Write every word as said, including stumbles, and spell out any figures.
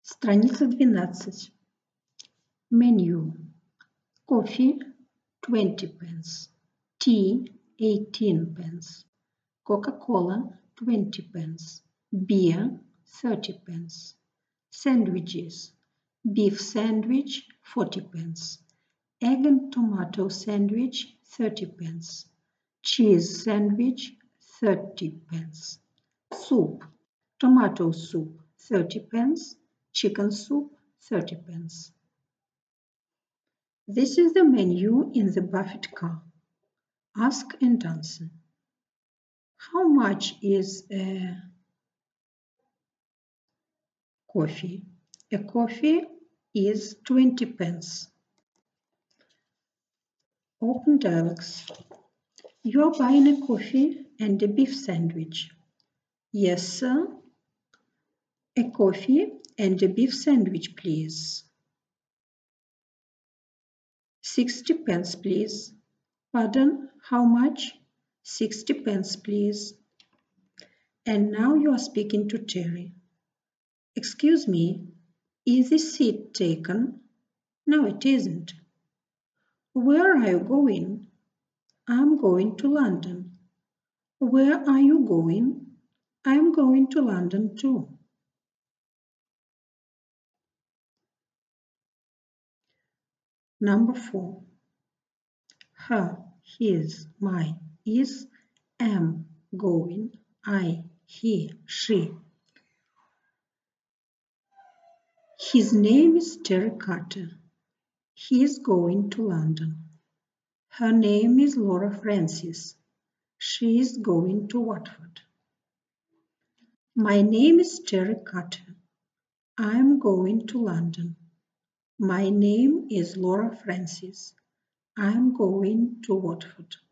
Страница двенадцать. Menu. Coffee twenty pence. Tea eighteen pence. Coca-Cola twenty pence. Beer thirty pence. Sandwiches. Beef sandwich forty pence. Egg and tomato sandwich thirty pence. Cheese sandwich thirty pence. Soup. Tomato soup thirty pence. Chicken soup thirty pence. This is the menu in the Buffett car. Ask and answer. How much is a coffee? A coffee is twenty pence. Open dialogues. You are buying a coffee and a beef sandwich. Yes, sir. A coffee and a beef sandwich, please. Sixty pence, please. Pardon, how much? Sixty pence, please. And now you are speaking to Terry. Excuse me, is this seat taken? No, it isn't. Where are you going? I'm going to London. Where are you going? I'm going to London too. Number four. Her, his, my, is, am, going, I, he, she. His name is Terry Carter. He is going to London. Her name is Laura Francis. She is going to Watford. My name is Terry Carter. I am going to London. My name is Laura Francis. I am going to Watford.